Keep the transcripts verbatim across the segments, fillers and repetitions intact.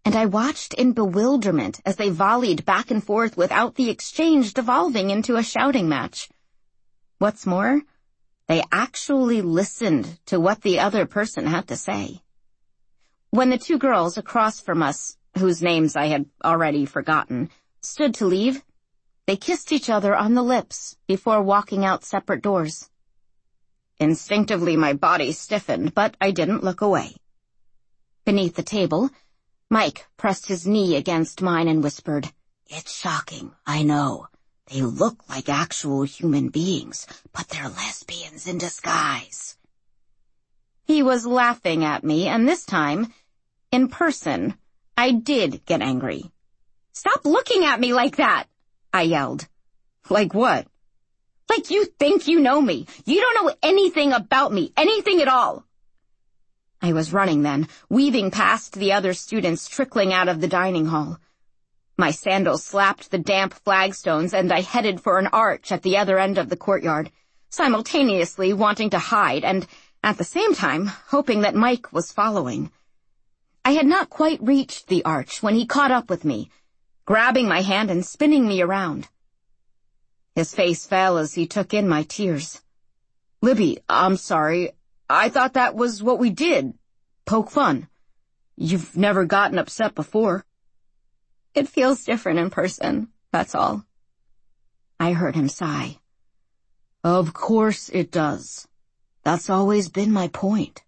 and I watched in bewilderment as they volleyed back and forth without the exchange devolving into a shouting match. What's more, they actually listened to what the other person had to say. When the two girls across from us, whose names I had already forgotten, stood to leave, they kissed each other on the lips before walking out separate doors. Instinctively, my body stiffened, but I didn't look away. Beneath the table, Mike pressed his knee against mine and whispered, "It's shocking, I know. They look like actual human beings, but they're lesbians in disguise." He was laughing at me, and this time, in person, I did get angry. "Stop looking at me like that!" I yelled. "Like what?" "Like you think you know me. You don't know anything about me, anything at all." I was running then, weaving past the other students trickling out of the dining hall. My sandals slapped the damp flagstones, and I headed for an arch at the other end of the courtyard, simultaneously wanting to hide and, at the same time, hoping that Mike was following. I had not quite reached the arch when he caught up with me, grabbing my hand and spinning me around. His face fell as he took in my tears. "Libby, I'm sorry. I thought that was what we did. Poke fun. You've never gotten upset before." "It feels different in person, that's all." I heard him sigh. "Of course it does. That's always been my point."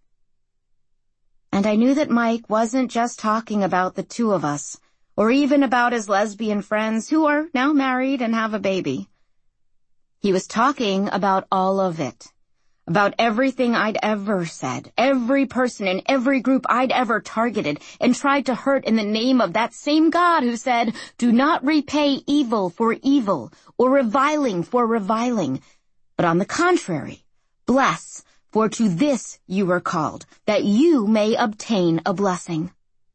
And I knew that Mike wasn't just talking about the two of us, or even about his lesbian friends who are now married and have a baby. He was talking about all of it. About everything I'd ever said, every person in every group I'd ever targeted and tried to hurt in the name of that same God who said, "Do not repay evil for evil or reviling for reviling, but on the contrary, bless, for to this you were called, that you may obtain a blessing."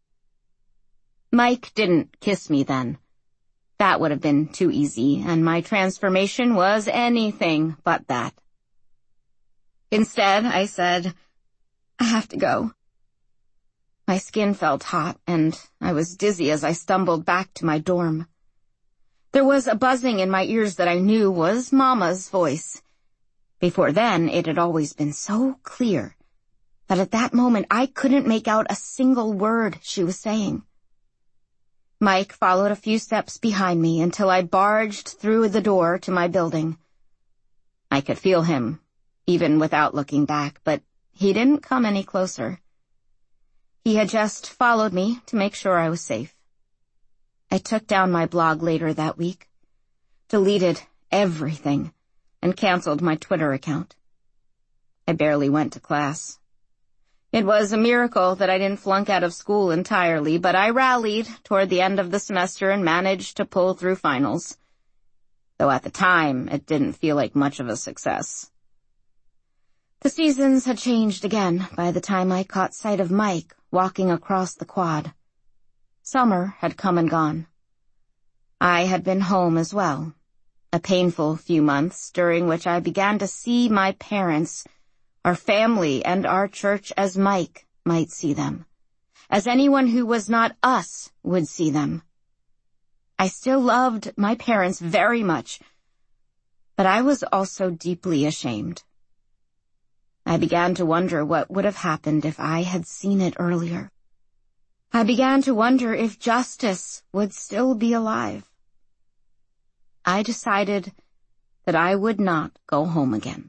Mike didn't kiss me then. That would have been too easy, and my transformation was anything but that. Instead, I said, "I have to go." My skin felt hot, and I was dizzy as I stumbled back to my dorm. There was a buzzing in my ears that I knew was Mama's voice. Before then, it had always been so clear that at that moment I couldn't make out a single word she was saying. Mike followed a few steps behind me until I barged through the door to my building. I could feel him, even without looking back, but he didn't come any closer. He had just followed me to make sure I was safe. I took down my blog later that week, deleted everything, and canceled my Twitter account. I barely went to class. It was a miracle that I didn't flunk out of school entirely, but I rallied toward the end of the semester and managed to pull through finals. Though at the time, it didn't feel like much of a success. The seasons had changed again by the time I caught sight of Mike walking across the quad. Summer had come and gone. I had been home as well, a painful few months during which I began to see my parents, our family, and our church as Mike might see them, as anyone who was not us would see them. I still loved my parents very much, but I was also deeply ashamed. I began to wonder what would have happened if I had seen it earlier. I began to wonder if justice would still be alive. I decided that I would not go home again.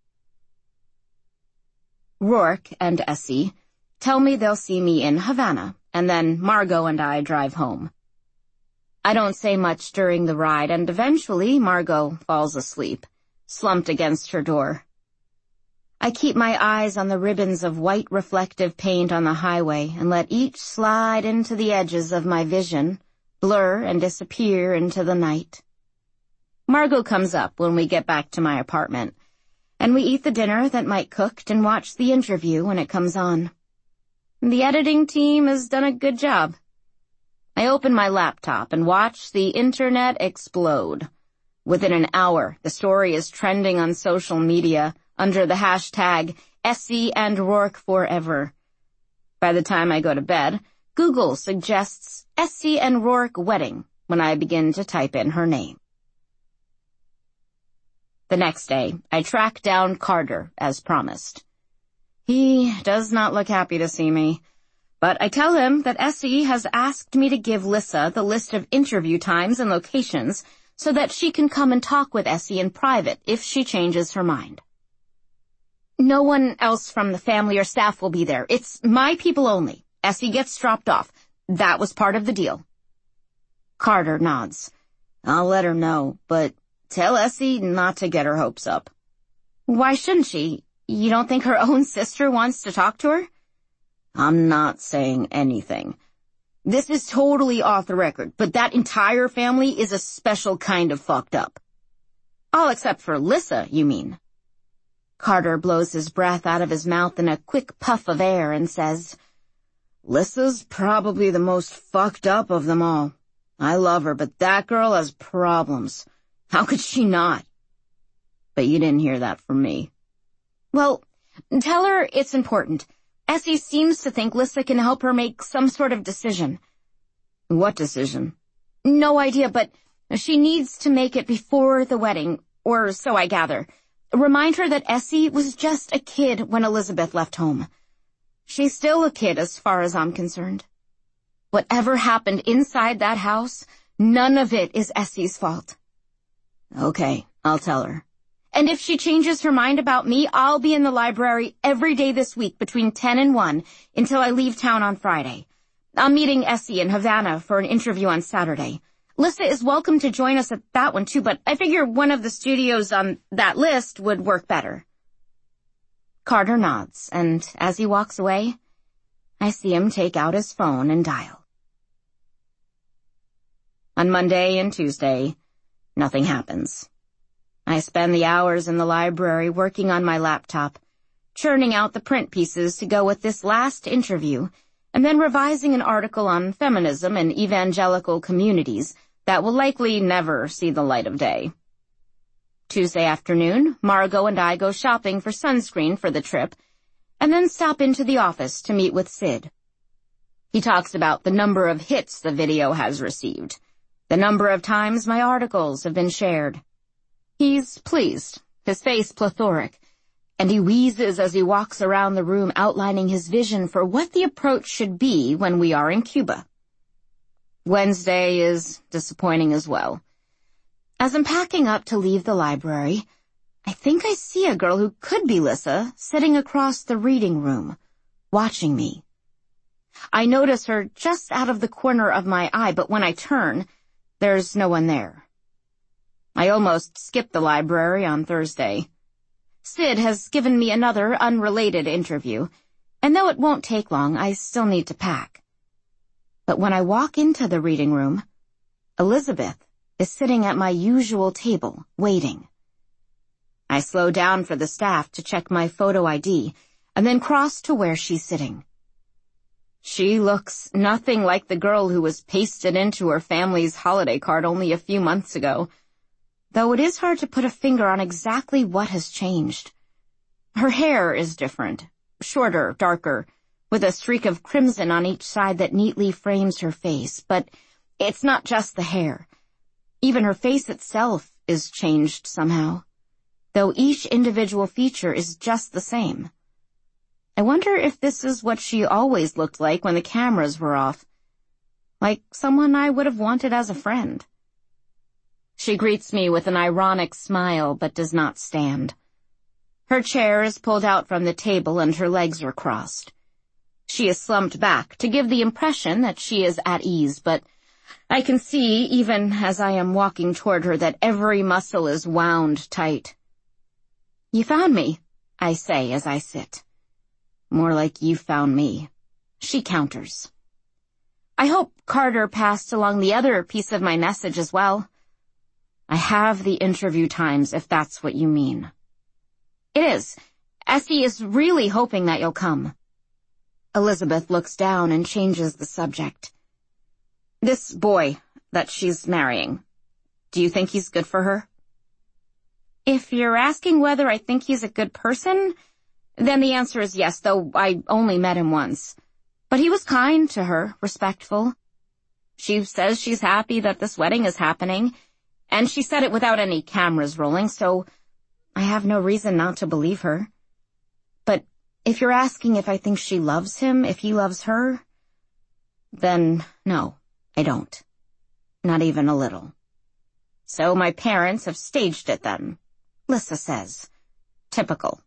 Rourke and Essie tell me they'll see me in Havana, and then Margot and I drive home. I don't say much during the ride, and eventually Margot falls asleep, slumped against her door. I keep my eyes on the ribbons of white reflective paint on the highway and let each slide into the edges of my vision, blur and disappear into the night. Margot comes up when we get back to my apartment, and we eat the dinner that Mike cooked and watch the interview when it comes on. The editing team has done a good job. I open my laptop and watch the internet explode. Within an hour, the story is trending on social media under the hashtag Essie and Rourke Forever. By the time I go to bed, Google suggests Essie and Rourke wedding when I begin to type in her name. The next day, I track down Carter, as promised. He does not look happy to see me, but I tell him that Essie has asked me to give Lissa the list of interview times and locations so that she can come and talk with Essie in private if she changes her mind. No one else from the family or staff will be there. It's my people only. Essie gets dropped off. That was part of the deal. Carter nods. I'll let her know, but tell Essie not to get her hopes up. Why shouldn't she? You don't think her own sister wants to talk to her? I'm not saying anything. This is totally off the record, but that entire family is a special kind of fucked up. All except for Lissa, you mean? Carter blows his breath out of his mouth in a quick puff of air and says, Lissa's probably the most fucked up of them all. I love her, but that girl has problems. How could she not? But you didn't hear that from me. Well, tell her it's important. Essie seems to think Lissa can help her make some sort of decision. What decision? No idea, but she needs to make it before the wedding, or so I gather. Remind her that Essie was just a kid when Elizabeth left home. She's still a kid as far as I'm concerned. Whatever happened inside that house, none of it is Essie's fault. Okay, I'll tell her. And if she changes her mind about me, I'll be in the library every day this week between ten and one until I leave town on Friday. I'm meeting Essie in Havana for an interview on Saturday. Lissa is welcome to join us at that one too, but I figure one of the studios on that list would work better. Carter nods, and as he walks away, I see him take out his phone and dial. On Monday and Tuesday, nothing happens. I spend the hours in the library working on my laptop, churning out the print pieces to go with this last interview, and then revising an article on feminism and evangelical communities that will likely never see the light of day. Tuesday afternoon, Margot and I go shopping for sunscreen for the trip, and then stop into the office to meet with Sid. He talks about the number of hits the video has received, the number of times my articles have been shared. He's pleased, his face plethoric, and he wheezes as he walks around the room outlining his vision for what the approach should be when we are in Cuba. Wednesday is disappointing as well. As I'm packing up to leave the library, I think I see a girl who could be Lissa sitting across the reading room, watching me. I notice her just out of the corner of my eye, but when I turn, there's no one there. I almost skipped the library on Thursday. Sid has given me another unrelated interview, and though it won't take long, I still need to pack. But when I walk into the reading room, Elizabeth is sitting at my usual table, waiting. I slow down for the staff to check my photo I D, and then cross to where she's sitting. She looks nothing like the girl who was pasted into her family's holiday card only a few months ago, though it is hard to put a finger on exactly what has changed. Her hair is different, shorter, darker, with a streak of crimson on each side that neatly frames her face, but it's not just the hair. Even her face itself is changed somehow, though each individual feature is just the same. I wonder if this is what she always looked like when the cameras were off, like someone I would have wanted as a friend. She greets me with an ironic smile, but does not stand. Her chair is pulled out from the table and her legs are crossed. She is slumped back to give the impression that she is at ease, but I can see, even as I am walking toward her, that every muscle is wound tight. "You found me," I say as I sit. "More like you found me," she counters. I hope Carter passed along the other piece of my message as well. I have the interview times, if that's what you mean. It is. Essie is really hoping that you'll come. Elizabeth looks down and changes the subject. This boy that she's marrying, do you think he's good for her? If you're asking whether I think he's a good person, then the answer is yes, though I only met him once. But he was kind to her, respectful. She says she's happy that this wedding is happening, and she said it without any cameras rolling, so I have no reason not to believe her. But if you're asking if I think she loves him, if he loves her, then no, I don't. Not even a little. So my parents have staged it then, Lissa says. Typical.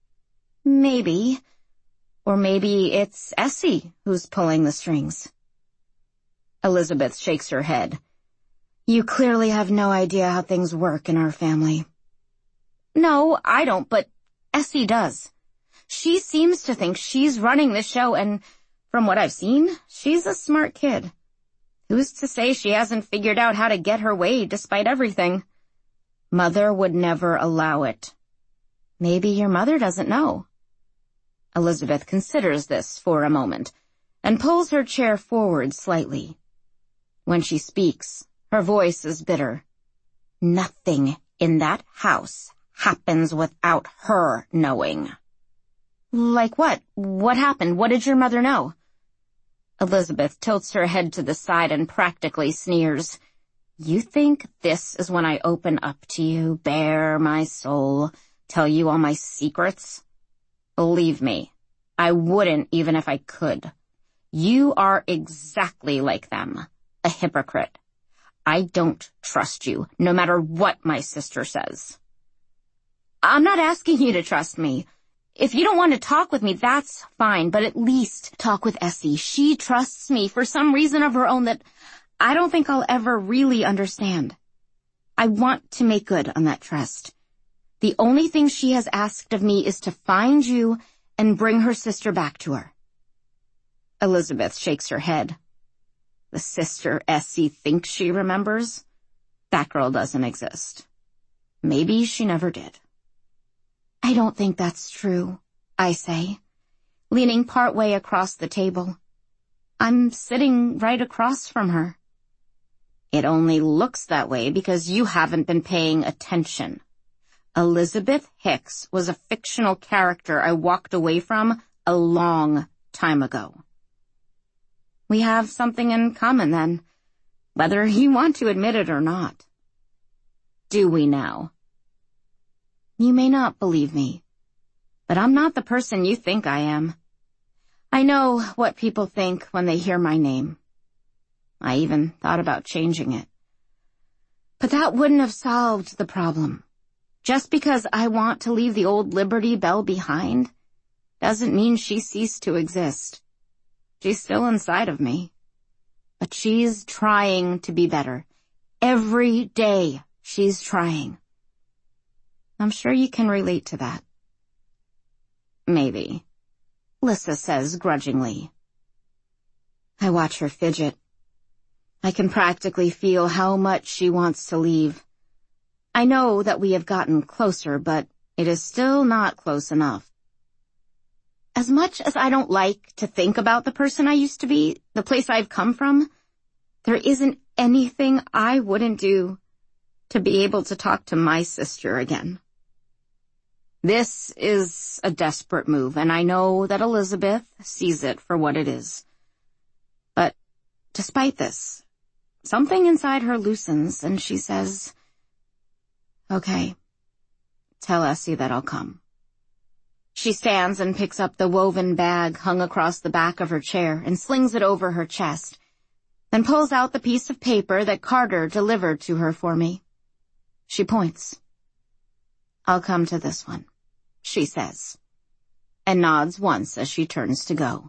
Maybe. Or maybe it's Essie who's pulling the strings. Elizabeth shakes her head. You clearly have no idea how things work in our family. No, I don't, but Essie does. She seems to think she's running the show, and from what I've seen, she's a smart kid. Who's to say she hasn't figured out how to get her way despite everything? Mother would never allow it. Maybe your mother doesn't know. Elizabeth considers this for a moment and pulls her chair forward slightly. When she speaks, her voice is bitter. Nothing in that house happens without her knowing. Like what? What happened? What did your mother know? Elizabeth tilts her head to the side and practically sneers. You think this is when I open up to you, bare my soul, tell you all my secrets? Believe me, I wouldn't even if I could. You are exactly like them, a hypocrite. I don't trust you, no matter what my sister says. I'm not asking you to trust me. If you don't want to talk with me, that's fine, but at least talk with Essie. She trusts me for some reason of her own that I don't think I'll ever really understand. I want to make good on that trust. The only thing she has asked of me is to find you and bring her sister back to her. Elizabeth shakes her head. The sister Essie thinks she remembers? That girl doesn't exist. Maybe she never did. I don't think that's true, I say, leaning partway across the table. I'm sitting right across from her. It only looks that way because you haven't been paying attention. Elizabeth Hicks was a fictional character I walked away from a long time ago. We have something in common then, whether you want to admit it or not. Do we now? You may not believe me, but I'm not the person you think I am. I know what people think when they hear my name. I even thought about changing it. But that wouldn't have solved the problem. Just because I want to leave the old Liberty Belle behind doesn't mean she ceased to exist. She's still inside of me. But she's trying to be better. Every day she's trying. I'm sure you can relate to that. Maybe, Lissa says grudgingly. I watch her fidget. I can practically feel how much she wants to leave. I know that we have gotten closer, but it is still not close enough. As much as I don't like to think about the person I used to be, the place I've come from, there isn't anything I wouldn't do to be able to talk to my sister again. This is a desperate move, and I know that Elizabeth sees it for what it is. But despite this, something inside her loosens, and she says, Okay, tell Essie that I'll come. She stands and picks up the woven bag hung across the back of her chair and slings it over her chest, then pulls out the piece of paper that Carter delivered to her for me. She points. I'll come to this one, she says, and nods once as she turns to go.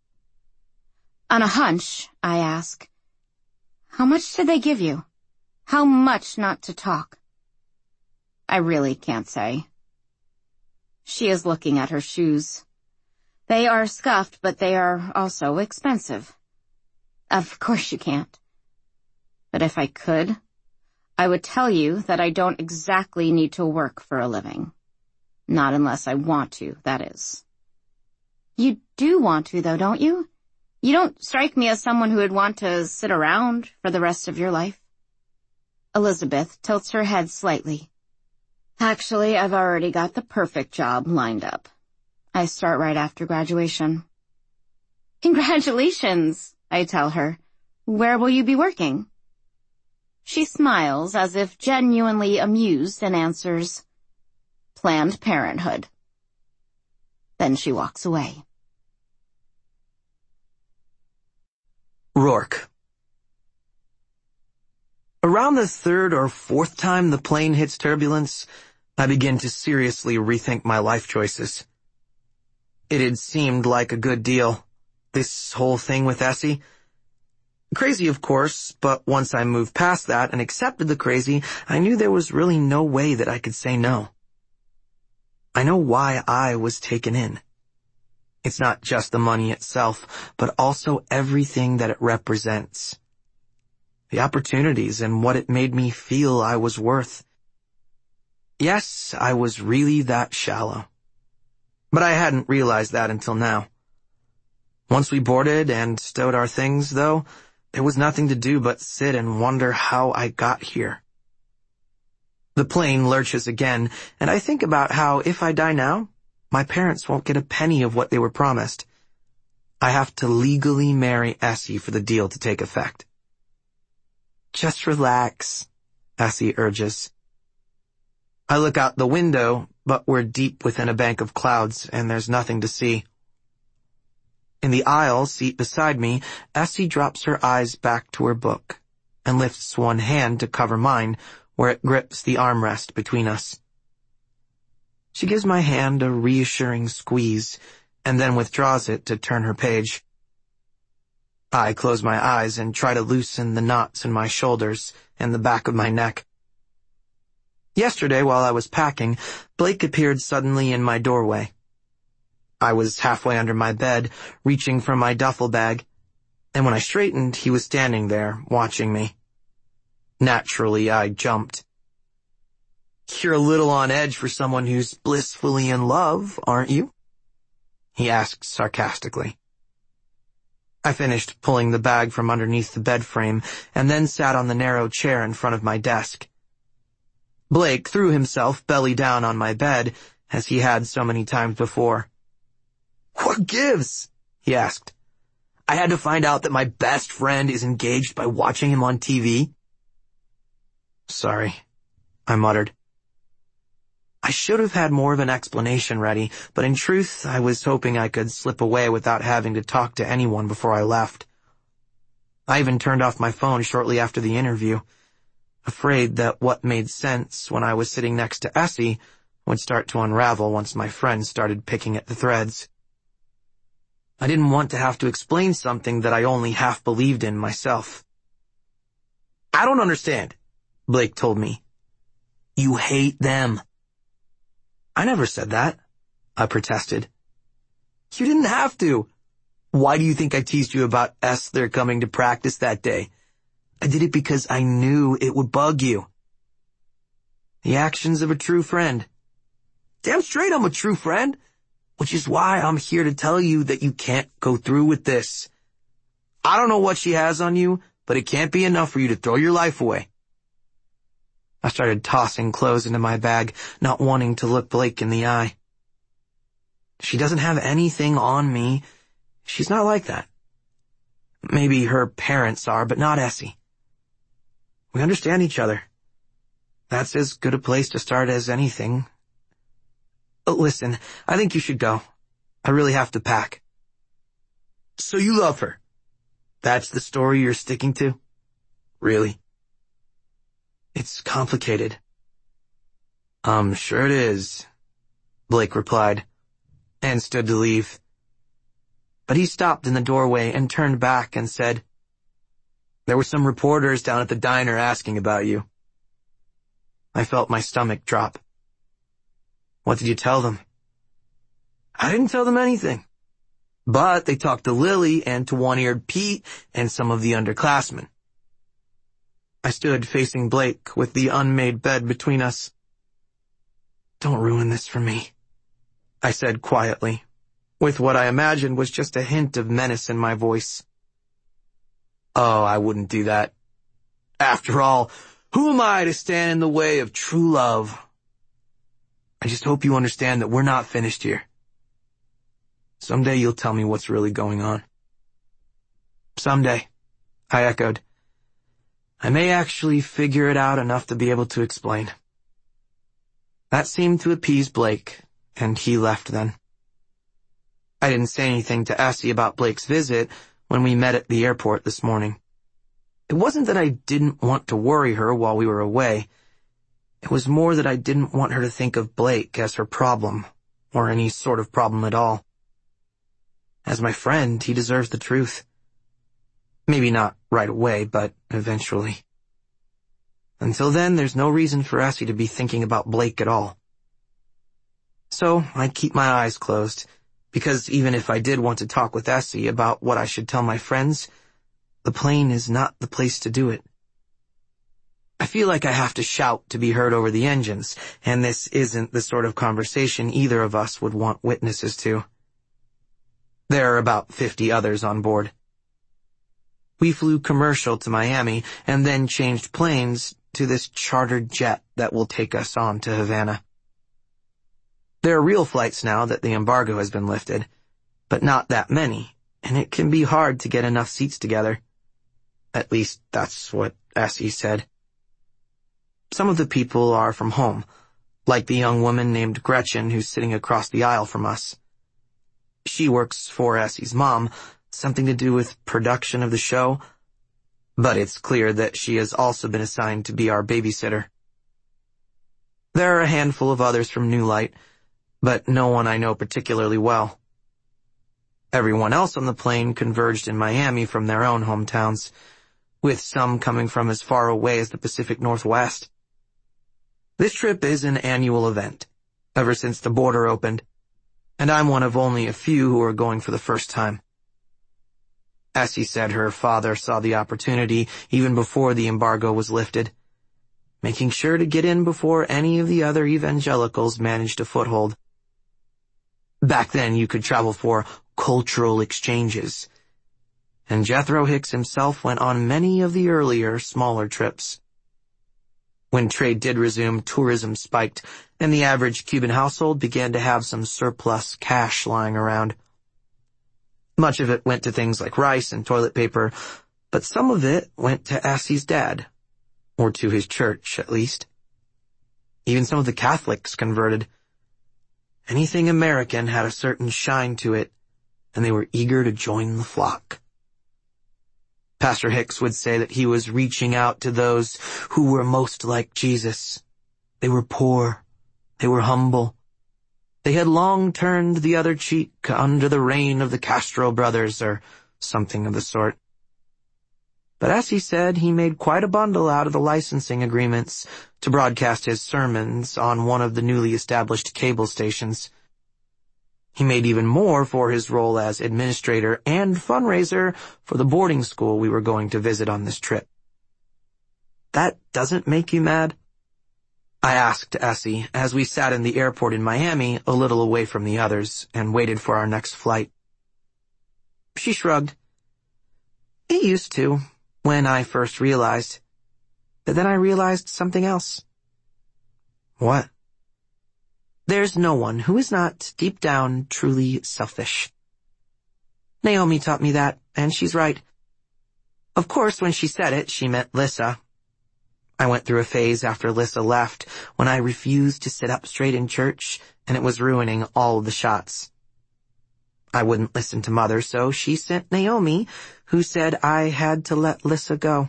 On a hunch, I ask, how much did they give you? How much not to talk? I really can't say. She is looking at her shoes. They are scuffed, but they are also expensive. Of course you can't. But if I could, I would tell you that I don't exactly need to work for a living. Not unless I want to, that is. You do want to, though, don't you? You don't strike me as someone who would want to sit around for the rest of your life. Elizabeth tilts her head slightly. Actually, I've already got the perfect job lined up. I start right after graduation. Congratulations, I tell her. Where will you be working? She smiles as if genuinely amused and answers, Planned Parenthood. Then she walks away. Rourke. Around the third or fourth time the plane hits turbulence, I begin to seriously rethink my life choices. It had seemed like a good deal, this whole thing with Essie. Crazy, of course, but once I moved past that and accepted the crazy, I knew there was really no way that I could say no. I know why I was taken in. It's not just the money itself, but also everything that it represents. The opportunities and what it made me feel I was worth. Yes, I was really that shallow. But I hadn't realized that until now. Once we boarded and stowed our things, though, there was nothing to do but sit and wonder how I got here. The plane lurches again, and I think about how if I die now, my parents won't get a penny of what they were promised. I have to legally marry Essie for the deal to take effect. Just relax, Essie urges. I look out the window, but we're deep within a bank of clouds, and there's nothing to see. In the aisle seat beside me, Essie drops her eyes back to her book and lifts one hand to cover mine, where it grips the armrest between us. She gives my hand a reassuring squeeze, and then withdraws it to turn her page. I close my eyes and try to loosen the knots in my shoulders and the back of my neck. Yesterday, while I was packing, Blake appeared suddenly in my doorway. I was halfway under my bed, reaching for my duffel bag, and when I straightened, he was standing there, watching me. Naturally, I jumped. You're a little on edge for someone who's blissfully in love, aren't you? He asked sarcastically. I finished pulling the bag from underneath the bed frame and then sat on the narrow chair in front of my desk. Blake threw himself belly down on my bed, as he had so many times before. What gives? He asked. I had to find out that my best friend is engaged by watching him on T V. Sorry, I muttered. I should have had more of an explanation ready, but in truth, I was hoping I could slip away without having to talk to anyone before I left. I even turned off my phone shortly after the interview, afraid that what made sense when I was sitting next to Essie would start to unravel once my friends started picking at the threads. I didn't want to have to explain something that I only half believed in myself. I don't understand, Blake told me. You hate them. I never said that, I protested. You didn't have to. Why do you think I teased you about Esther coming to practice that day? I did it because I knew it would bug you. The actions of a true friend. Damn straight I'm a true friend, which is why I'm here to tell you that you can't go through with this. I don't know what she has on you, but it can't be enough for you to throw your life away. I started tossing clothes into my bag, not wanting to look Blake in the eye. She doesn't have anything on me. She's not like that. Maybe her parents are, but not Essie. We understand each other. That's as good a place to start as anything. Oh, listen, I think you should go. I really have to pack. So you love her? That's the story you're sticking to? Really? It's complicated. I'm sure it is, Blake replied, and stood to leave. But he stopped in the doorway and turned back and said, There were some reporters down at the diner asking about you. I felt my stomach drop. What did you tell them? I didn't tell them anything. But they talked to Lily and to One-Eared Pete and some of the underclassmen. I stood facing Blake with the unmade bed between us. Don't ruin this for me, I said quietly, with what I imagined was just a hint of menace in my voice. Oh, I wouldn't do that. After all, who am I to stand in the way of true love? I just hope you understand that we're not finished here. Someday you'll tell me what's really going on. Someday, I echoed. I may actually figure it out enough to be able to explain. That seemed to appease Blake, and he left then. I didn't say anything to Essie about Blake's visit when we met at the airport this morning. It wasn't that I didn't want to worry her while we were away. It was more that I didn't want her to think of Blake as her problem, or any sort of problem at all. As my friend, he deserves the truth. Maybe not right away, but eventually. Until then, there's no reason for Essie to be thinking about Blake at all. So I keep my eyes closed, because even if I did want to talk with Essie about what I should tell my friends, the plane is not the place to do it. I feel like I have to shout to be heard over the engines, and this isn't the sort of conversation either of us would want witnesses to. There are about fifty others on board. We flew commercial to Miami and then changed planes to this chartered jet that will take us on to Havana. There are real flights now that the embargo has been lifted, but not that many, and it can be hard to get enough seats together. At least that's what Essie said. Some of the people are from home, like the young woman named Gretchen who's sitting across the aisle from us. She works for Essie's mom, something to do with production of the show, but it's clear that she has also been assigned to be our babysitter. There are a handful of others from New Light, but no one I know particularly well. Everyone else on the plane converged in Miami from their own hometowns, with some coming from as far away as the Pacific Northwest. This trip is an annual event, ever since the border opened, and I'm one of only a few who are going for the first time. Essie said her father saw the opportunity even before the embargo was lifted, making sure to get in before any of the other evangelicals managed a foothold. Back then you could travel for cultural exchanges, and Jethro Hicks himself went on many of the earlier, smaller trips. When trade did resume, tourism spiked, and the average Cuban household began to have some surplus cash lying around. Much of it went to things like rice and toilet paper, but some of it went to Essie's dad, or to his church, at least. Even some of the Catholics converted. Anything American had a certain shine to it, and they were eager to join the flock. Pastor Hicks would say that he was reaching out to those who were most like Jesus. They were poor. They were humble. They had long turned the other cheek under the reign of the Castro brothers, or something of the sort. But as he said, he made quite a bundle out of the licensing agreements to broadcast his sermons on one of the newly established cable stations. He made even more for his role as administrator and fundraiser for the boarding school we were going to visit on this trip. That doesn't make you mad? I asked Essie as we sat in the airport in Miami, a little away from the others, and waited for our next flight. She shrugged. It used to, when I first realized. But then I realized something else. What? There's no one who is not, deep down, truly selfish. Naomi taught me that, and she's right. Of course, when she said it, she meant Lissa. I went through a phase after Lissa left when I refused to sit up straight in church, and it was ruining all of the shots. I wouldn't listen to Mother, so she sent Naomi, who said I had to let Lissa go.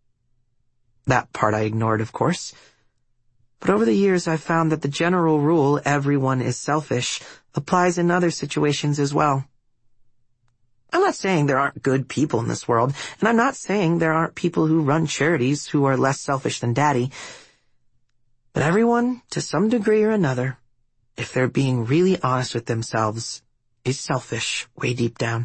That part I ignored, of course. But over the years I've found that the general rule, everyone is selfish, applies in other situations as well. I'm not saying there aren't good people in this world, and I'm not saying there aren't people who run charities who are less selfish than Daddy. But everyone, to some degree or another, if they're being really honest with themselves, is selfish way deep down.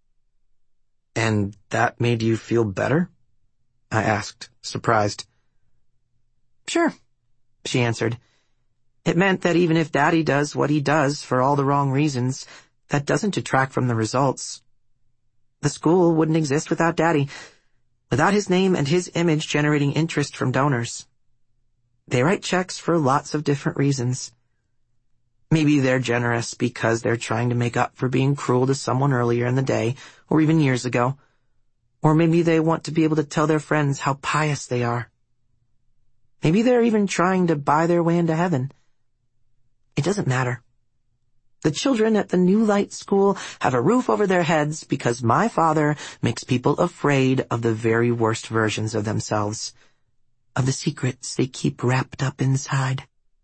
And that made you feel better? I asked, surprised. Sure, she answered. It meant that even if Daddy does what he does for all the wrong reasons, that doesn't detract from the results. The school wouldn't exist without Daddy, without his name and his image generating interest from donors. They write checks for lots of different reasons. Maybe they're generous because they're trying to make up for being cruel to someone earlier in the day, or even years ago. Or maybe they want to be able to tell their friends how pious they are. Maybe they're even trying to buy their way into heaven. It doesn't matter. The children at the New Light School have a roof over their heads because my father makes people afraid of the very worst versions of themselves, of the secrets they keep wrapped up inside.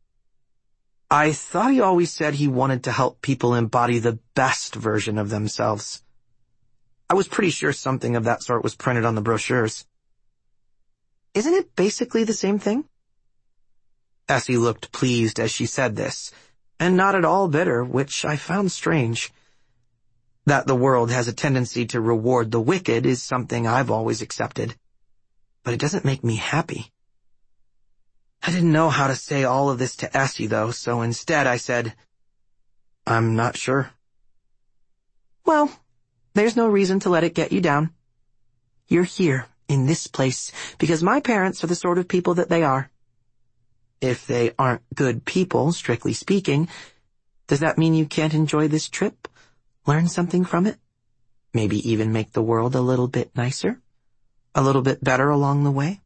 I thought he always said he wanted to help people embody the best version of themselves. I was pretty sure something of that sort was printed on the brochures. Isn't it basically the same thing? Essie looked pleased as she said this, and not at all bitter, which I found strange. That the world has a tendency to reward the wicked is something I've always accepted, but it doesn't make me happy. I didn't know how to say all of this to Essie, though, so instead I said, I'm not sure. Well, there's no reason to let it get you down. You're here, in this place, because my parents are the sort of people that they are. If they aren't good people, strictly speaking, does that mean you can't enjoy this trip? Learn something from it? Maybe even make the world a little bit nicer? A little bit better along the way?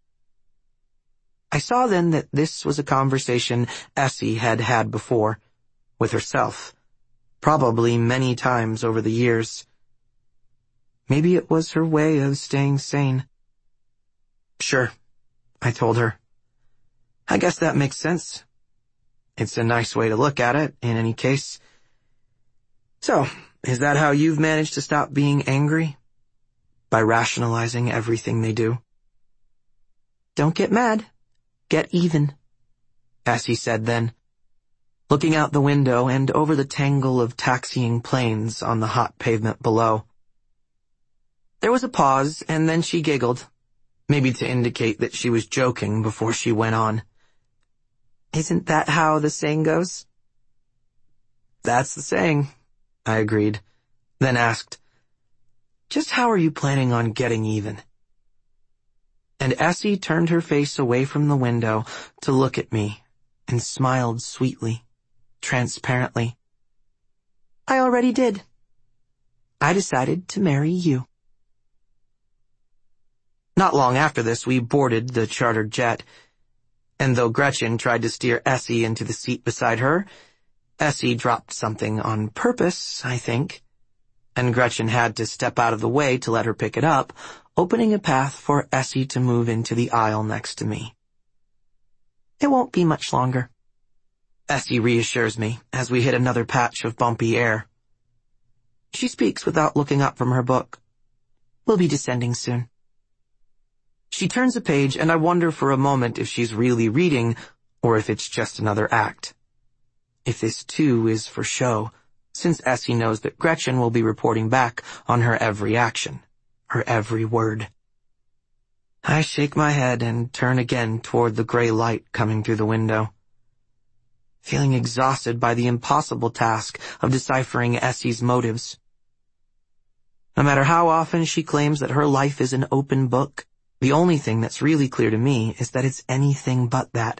I saw then that this was a conversation Essie had had before, with herself, probably many times over the years. Maybe it was her way of staying sane. Sure, I told her. I guess that makes sense. It's a nice way to look at it, in any case. So, is that how you've managed to stop being angry? By rationalizing everything they do? Don't get mad. Get even, Essie said then, looking out the window and over the tangle of taxiing planes on the hot pavement below. There was a pause, and then she giggled, maybe to indicate that she was joking before she went on. Isn't that how the saying goes? That's the saying, I agreed, then asked, just how are you planning on getting even? And Essie turned her face away from the window to look at me and smiled sweetly, transparently. I already did. I decided to marry you. Not long after this, we boarded the chartered jet, and though Gretchen tried to steer Essie into the seat beside her, Essie dropped something on purpose, I think, and Gretchen had to step out of the way to let her pick it up, opening a path for Essie to move into the aisle next to me. It won't be much longer, Essie reassures me as we hit another patch of bumpy air. She speaks without looking up from her book. We'll be descending soon. She turns a page, and I wonder for a moment if she's really reading, or if it's just another act. If this, too, is for show, since Essie knows that Gretchen will be reporting back on her every action, her every word. I shake my head and turn again toward the gray light coming through the window, feeling exhausted by the impossible task of deciphering Essie's motives. No matter how often she claims that her life is an open book, the only thing that's really clear to me is that it's anything but that.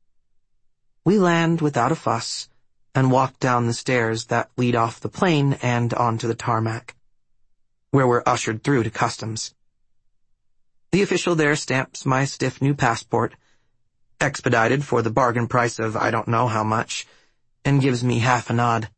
We land without a fuss and walk down the stairs that lead off the plane and onto the tarmac, where we're ushered through to customs. The official there stamps my stiff new passport, expedited for the bargain price of I don't know how much, and gives me half a nod.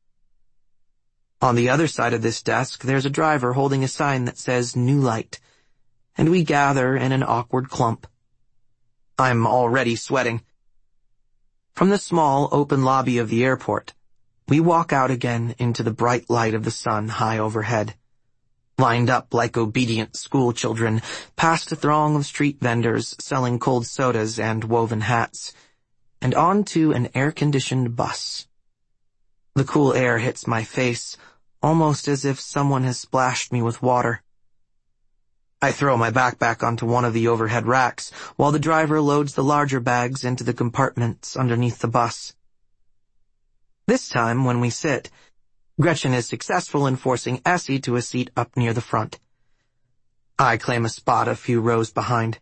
On the other side of this desk, there's a driver holding a sign that says New Light, and we gather in an awkward clump. I'm already sweating. From the small, open lobby of the airport, we walk out again into the bright light of the sun high overhead, lined up like obedient school children, past a throng of street vendors selling cold sodas and woven hats, and onto an air-conditioned bus. The cool air hits my face, almost as if someone has splashed me with water. I throw my backpack onto one of the overhead racks, while the driver loads the larger bags into the compartments underneath the bus. This time, when we sit, Gretchen is successful in forcing Essie to a seat up near the front. I claim a spot a few rows behind,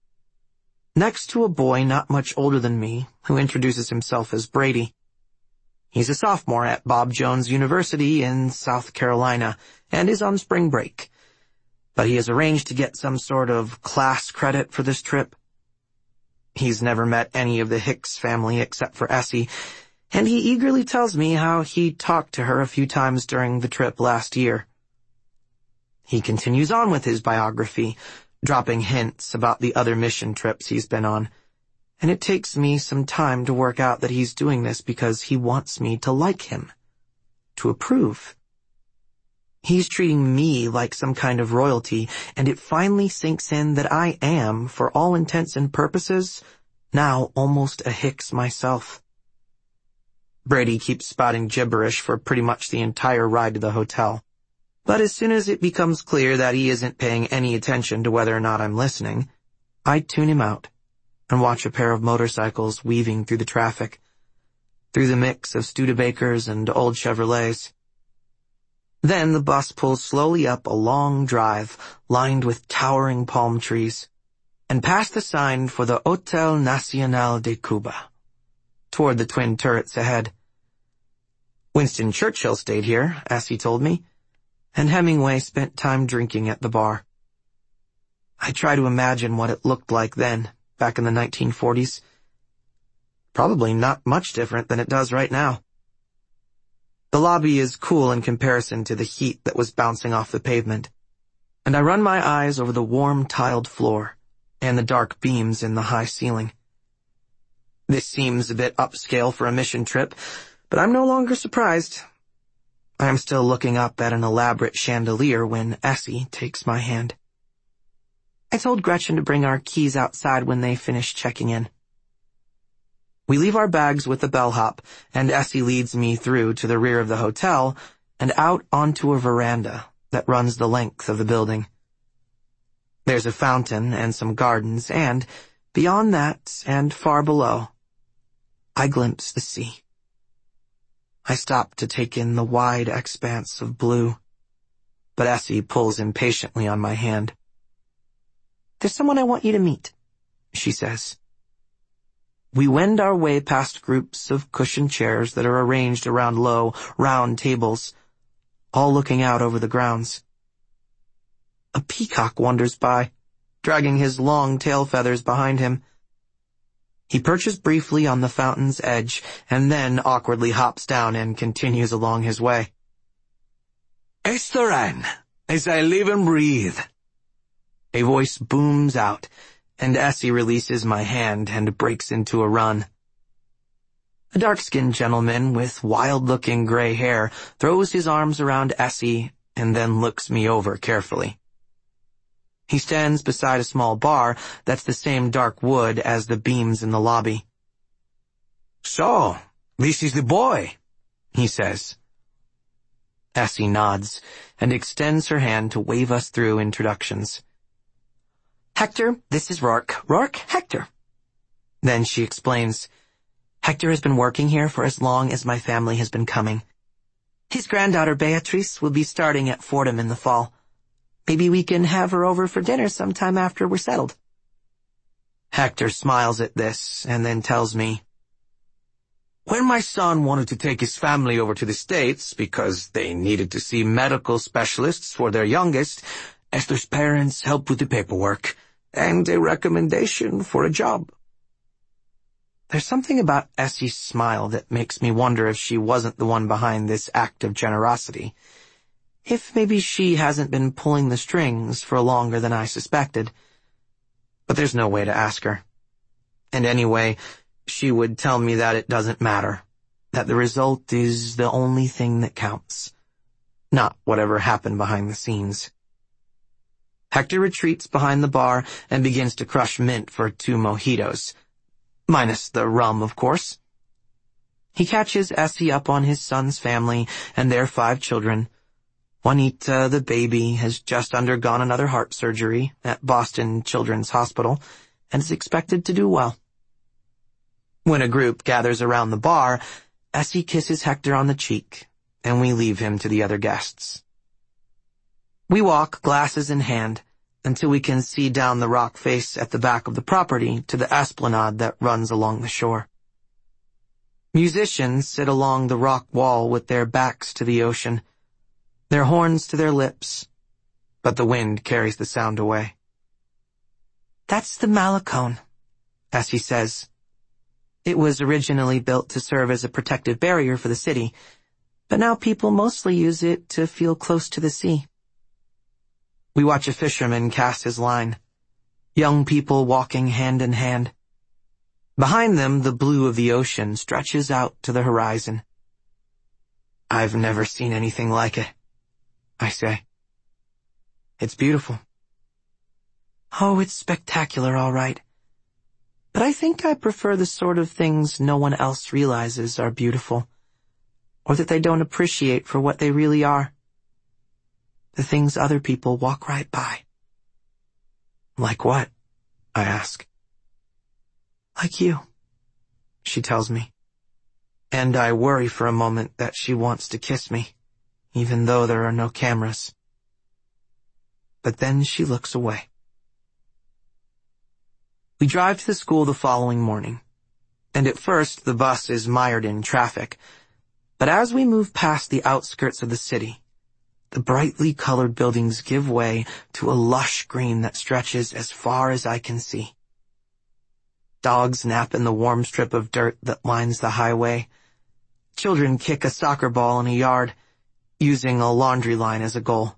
next to a boy not much older than me, who introduces himself as Brady. He's a sophomore at Bob Jones University in South Carolina, and is on spring break. but he has arranged to get some sort of class credit for this trip. He's never met any of the Hicks family except for Essie, and he eagerly tells me how he talked to her a few times during the trip last year. He continues on with his biography, dropping hints about the other mission trips he's been on, and it takes me some time to work out that he's doing this because he wants me to like him, to approve. He's treating me like some kind of royalty, and it finally sinks in that I am, for all intents and purposes, now almost a Hicks myself. Brady keeps spouting gibberish for pretty much the entire ride to the hotel. But as soon as it becomes clear that he isn't paying any attention to whether or not I'm listening, I tune him out and watch a pair of motorcycles weaving through the traffic, through the mix of Studebakers and old Chevrolets. Then the bus pulls slowly up a long drive lined with towering palm trees, and past the sign for the Hotel Nacional de Cuba, toward the twin turrets ahead. Winston Churchill stayed here, as he told me, and Hemingway spent time drinking at the bar. I try to imagine what it looked like then, back in the nineteen forties. Probably not much different than it does right now. The lobby is cool in comparison to the heat that was bouncing off the pavement, and I run my eyes over the warm tiled floor and the dark beams in the high ceiling. This seems a bit upscale for a mission trip, but I'm no longer surprised. I am still looking up at an elaborate chandelier when Essie takes my hand. I told Gretchen to bring our keys outside when they finish checking in. We leave our bags with the bellhop, and Essie leads me through to the rear of the hotel and out onto a veranda that runs the length of the building. There's a fountain and some gardens, and, beyond that and far below, I glimpse the sea. I stop to take in the wide expanse of blue, but Essie pulls impatiently on my hand. "There's someone I want you to meet," she says. We wend our way past groups of cushioned chairs that are arranged around low, round tables, all looking out over the grounds. A peacock wanders by, dragging his long tail feathers behind him. He perches briefly on the fountain's edge and then awkwardly hops down and continues along his way. "Esther Ann, as I live and breathe." A voice booms out, and Essie releases my hand and breaks into a run. A dark-skinned gentleman with wild-looking gray hair throws his arms around Essie and then looks me over carefully. He stands beside a small bar that's the same dark wood as the beams in the lobby. "So, this is the boy," he says. Essie nods and extends her hand to wave us through introductions. "Hector, this is Rourke. Rourke, Hector." Then she explains, "Hector has been working here for as long as my family has been coming. His granddaughter Beatrice will be starting at Fordham in the fall. Maybe we can have her over for dinner sometime after we're settled." Hector smiles at this and then tells me, "When my son wanted to take his family over to the States because they needed to see medical specialists for their youngest, Esther's parents helped with the paperwork and a recommendation for a job." There's something about Essie's smile that makes me wonder if she wasn't the one behind this act of generosity. If maybe she hasn't been pulling the strings for longer than I suspected. But there's no way to ask her. And anyway, she would tell me that it doesn't matter, that the result is the only thing that counts, not whatever happened behind the scenes. Hector retreats behind the bar and begins to crush mint for two mojitos. Minus the rum, of course. He catches Essie up on his son's family and their five children. Juanita, the baby, has just undergone another heart surgery at Boston Children's Hospital and is expected to do well. When a group gathers around the bar, Essie kisses Hector on the cheek, and we leave him to the other guests. We walk, glasses in hand, until we can see down the rock face at the back of the property to the esplanade that runs along the shore. Musicians sit along the rock wall with their backs to the ocean, their horns to their lips, but the wind carries the sound away. That's the Malecone, Essie says. It was originally built to serve as a protective barrier for the city, but now people mostly use it to feel close to the sea. We watch a fisherman cast his line. Young people walking hand in hand. Behind them, the blue of the ocean stretches out to the horizon. I've never seen anything like it, I say. It's beautiful. Oh, it's spectacular, all right. But I think I prefer the sort of things no one else realizes are beautiful, or that they don't appreciate for what they really are. The things other people walk right by. Like what? I ask. Like you, she tells me. And I worry for a moment that she wants to kiss me, even though there are no cameras. But then she looks away. We drive to the school the following morning, and at first the bus is mired in traffic. But as we move past the outskirts of the city, the brightly colored buildings give way to a lush green that stretches as far as I can see. Dogs nap in the warm strip of dirt that lines the highway. Children kick a soccer ball in a yard, using a laundry line as a goal.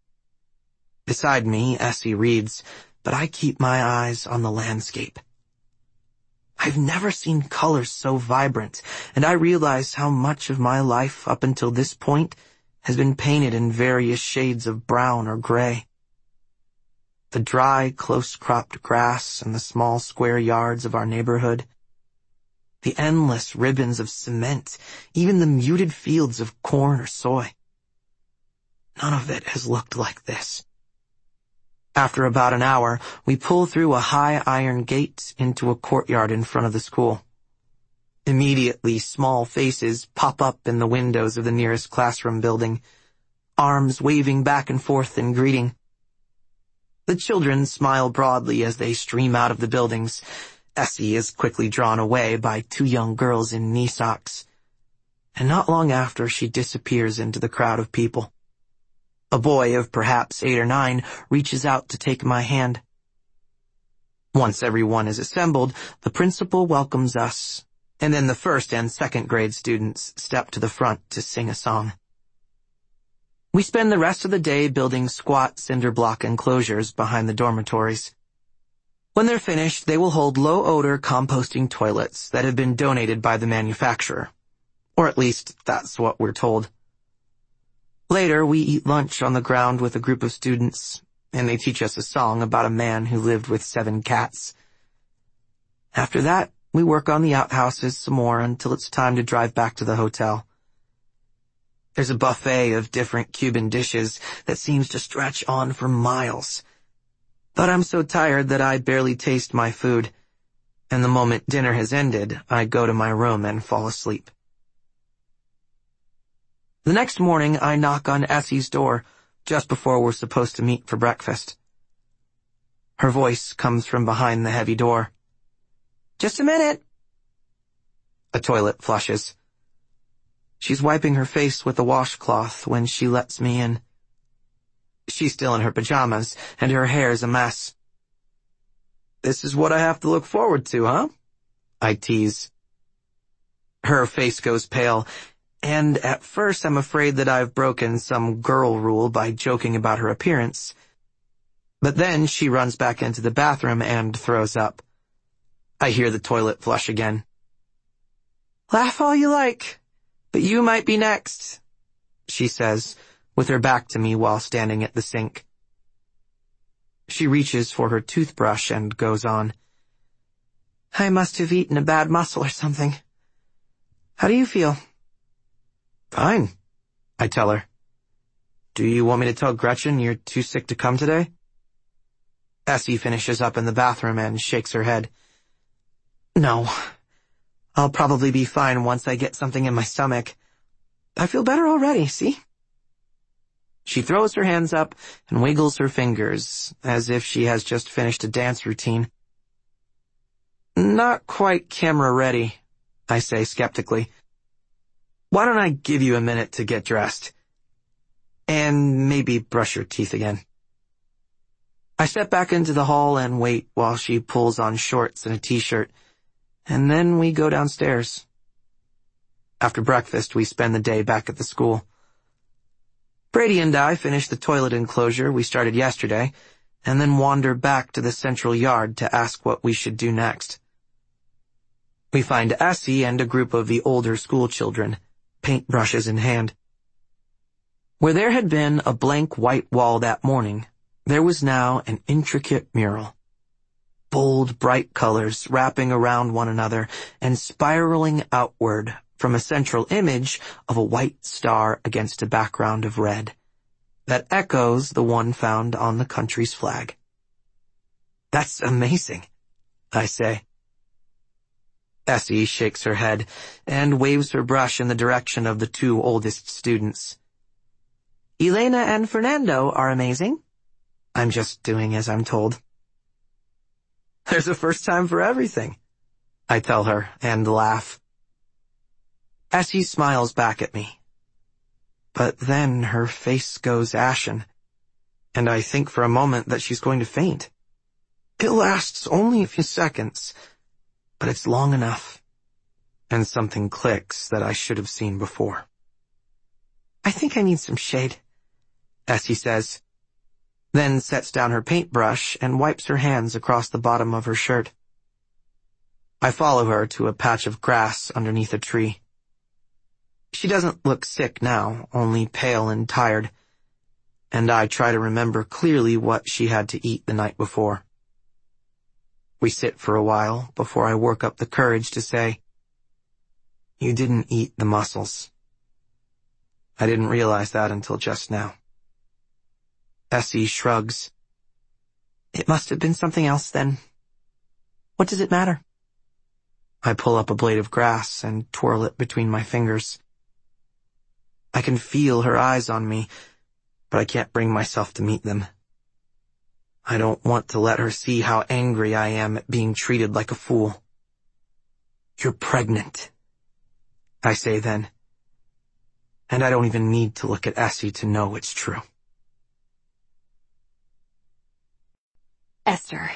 Beside me, Essie reads, but I keep my eyes on the landscape. I've never seen colors so vibrant, and I realize how much of my life up until this point has been painted in various shades of brown or gray. The dry, close-cropped grass in the small square yards of our neighborhood, the endless ribbons of cement, even the muted fields of corn or soy. None of it has looked like this. After about an hour, we pull through a high iron gate into a courtyard in front of the school. Immediately, small faces pop up in the windows of the nearest classroom building, arms waving back and forth in greeting. The children smile broadly as they stream out of the buildings. Essie is quickly drawn away by two young girls in knee socks, and not long after she disappears into the crowd of people. A boy of perhaps eight or nine reaches out to take my hand. Once everyone is assembled, the principal welcomes us, and then the first and second grade students step to the front to sing a song. We spend the rest of the day building squat cinder block enclosures behind the dormitories. When they're finished, they will hold low-odor composting toilets that have been donated by the manufacturer. Or at least, that's what we're told. Later, we eat lunch on the ground with a group of students, and they teach us a song about a man who lived with seven cats. After that, we work on the outhouses some more until it's time to drive back to the hotel. There's a buffet of different Cuban dishes that seems to stretch on for miles. But I'm so tired that I barely taste my food, and the moment dinner has ended, I go to my room and fall asleep. The next morning, I knock on Essie's door just before we're supposed to meet for breakfast. Her voice comes from behind the heavy door. Just a minute. A toilet flushes. She's wiping her face with a washcloth when she lets me in. She's still in her pajamas, and her hair's a mess. This is what I have to look forward to, huh? I tease. Her face goes pale, and at first I'm afraid that I've broken some girl rule by joking about her appearance. But then she runs back into the bathroom and throws up. I hear the toilet flush again. Laugh all you like, but you might be next, she says, with her back to me while standing at the sink. She reaches for her toothbrush and goes on. I must have eaten a bad mussel or something. How do you feel? Fine, I tell her. Do you want me to tell Gretchen you're too sick to come today? Essie finishes up in the bathroom and shakes her head. No, I'll probably be fine once I get something in my stomach. I feel better already, see? She throws her hands up and wiggles her fingers, as if she has just finished a dance routine. Not quite camera ready, I say skeptically. Why don't I give you a minute to get dressed? And maybe brush your teeth again. I step back into the hall and wait while she pulls on shorts and a t-shirt, and then we go downstairs. After breakfast, we spend the day back at the school. Brady and I finish the toilet enclosure we started yesterday, and then wander back to the central yard to ask what we should do next. We find Essie and a group of the older school children, paintbrushes in hand. Where there had been a blank white wall that morning, there was now an intricate mural. Bold, bright colors wrapping around one another and spiraling outward from a central image of a white star against a background of red that echoes the one found on the country's flag. "That's amazing," I say. Essie shakes her head and waves her brush in the direction of the two oldest students. "Elena and Fernando are amazing. I'm just doing as I'm told." "There's a first time for everything," I tell her and laugh. Essie smiles back at me. But then her face goes ashen, and I think for a moment that she's going to faint. It lasts only a few seconds, but it's long enough, and something clicks that I should have seen before. "I think I need some shade," Essie says, then sets down her paintbrush and wipes her hands across the bottom of her shirt. I follow her to a patch of grass underneath a tree. She doesn't look sick now, only pale and tired, and I try to remember clearly what she had to eat the night before. We sit for a while before I work up the courage to say, "You didn't eat the mussels." I didn't realize that until just now. Essie shrugs. "It must have been something else then. What does it matter?" I pull up a blade of grass and twirl it between my fingers. I can feel her eyes on me, but I can't bring myself to meet them. I don't want to let her see how angry I am at being treated like a fool. "You're pregnant," I say then, and I don't even need to look at Essie to know it's true. Esther.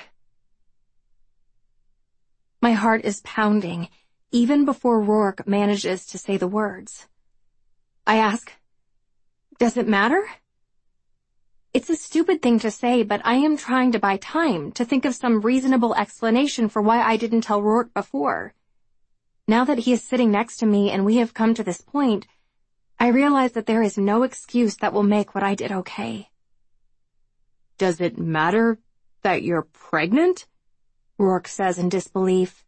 My heart is pounding, even before Rourke manages to say the words. I ask, "Does it matter?" It's a stupid thing to say, but I am trying to buy time, to think of some reasonable explanation for why I didn't tell Rourke before. Now that he is sitting next to me and we have come to this point, I realize that there is no excuse that will make what I did okay. "Does it matter that you're pregnant?" Rourke says in disbelief.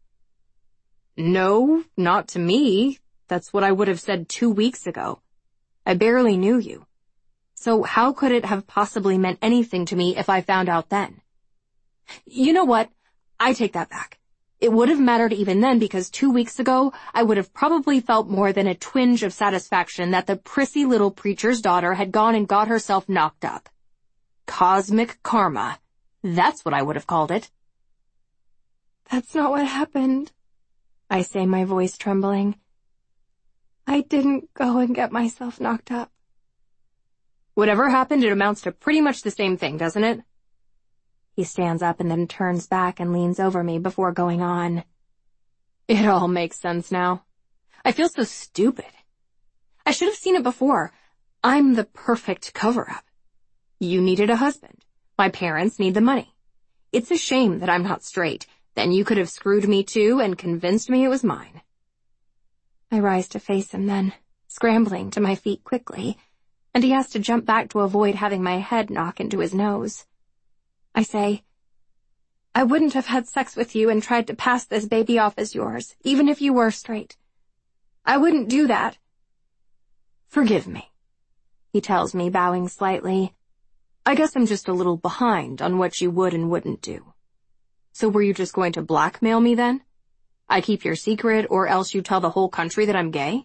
"No, not to me. That's what I would have said two weeks ago. I barely knew you. So how could it have possibly meant anything to me if I found out then?" "You know what? I take that back. It would have mattered even then because two weeks ago I would have probably felt more than a twinge of satisfaction that the prissy little preacher's daughter had gone and got herself knocked up. Cosmic karma. That's what I would have called it." "That's not what happened," I say, my voice trembling. "I didn't go and get myself knocked up." "Whatever happened, it amounts to pretty much the same thing, doesn't it?" He stands up and then turns back and leans over me before going on. "It all makes sense now. I feel so stupid. I should have seen it before. I'm the perfect cover-up. You needed a husband. My parents need the money. It's a shame that I'm not straight. Then you could have screwed me too and convinced me it was mine." I rise to face him then, scrambling to my feet quickly, and he has to jump back to avoid having my head knock into his nose. I say, "I wouldn't have had sex with you and tried to pass this baby off as yours, even if you were straight. I wouldn't do that." "Forgive me," he tells me, bowing slightly. "I guess I'm just a little behind on what you would and wouldn't do. So were you just going to blackmail me then? I keep your secret, or else you tell the whole country that I'm gay?"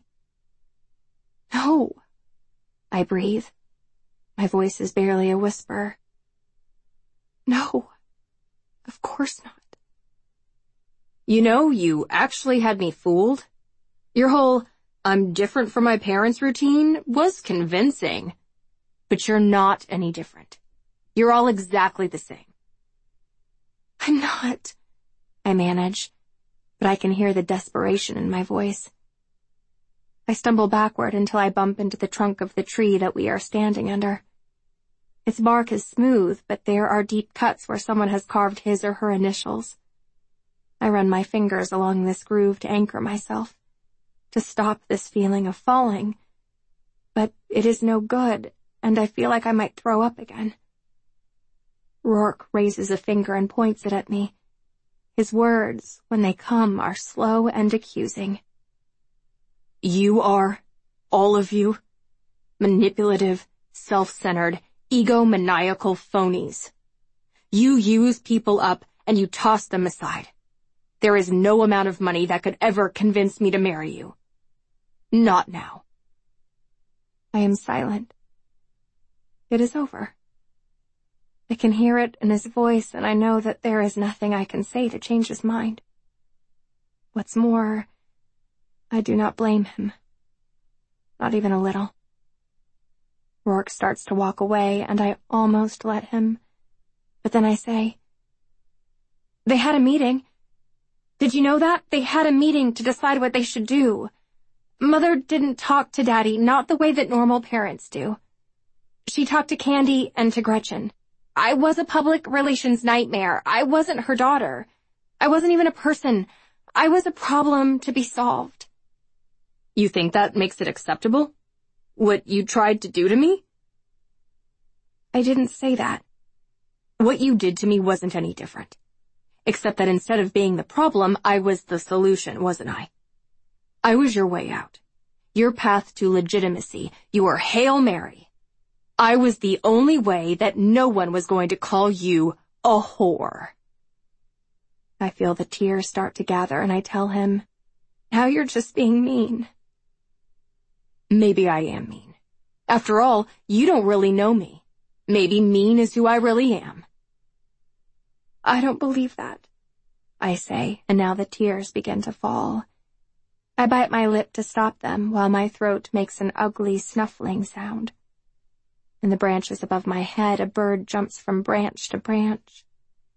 "No," I breathe. My voice is barely a whisper. "No, of course not." "You know, you actually had me fooled. Your whole, 'I'm different from my parents' routine' was convincing. But you're not any different. You're all exactly the same. I'm not, I manage, but I can hear the desperation in my voice. I stumble backward until I bump into the trunk of the tree that we are standing under. Its bark is smooth, but there are deep cuts where someone has carved his or her initials. I run my fingers along this groove to anchor myself, to stop this feeling of falling, but it is no good, and I feel like I might throw up again. Rourke raises a finger and points it at me. His words, when they come, are slow and accusing. You are, all of you, manipulative, self-centered, egomaniacal phonies. You use people up and you toss them aside. There is no amount of money that could ever convince me to marry you. Not now. I am silent. It is over. I can hear it in his voice, and I know that there is nothing I can say to change his mind. What's more, I do not blame him. Not even a little. Rourke starts to walk away, and I almost let him. But then I say, they had a meeting. Did you know that? They had a meeting to decide what they should do. Mother didn't talk to Daddy, not the way that normal parents do. She talked to Candy and to Gretchen. I was a public relations nightmare. I wasn't her daughter. I wasn't even a person. I was a problem to be solved. You think that makes it acceptable? What you tried to do to me? I didn't say that. What you did to me wasn't any different. Except that instead of being the problem, I was the solution, wasn't I? I was your way out. Your path to legitimacy. Your Hail Mary. I was the only way that no one was going to call you a whore. I feel the tears start to gather, and I tell him, now you're just being mean. Maybe I am mean. After all, you don't really know me. Maybe mean is who I really am. I don't believe that, I say, and now the tears begin to fall. I bite my lip to stop them while my throat makes an ugly snuffling sound. In the branches above my head, a bird jumps from branch to branch.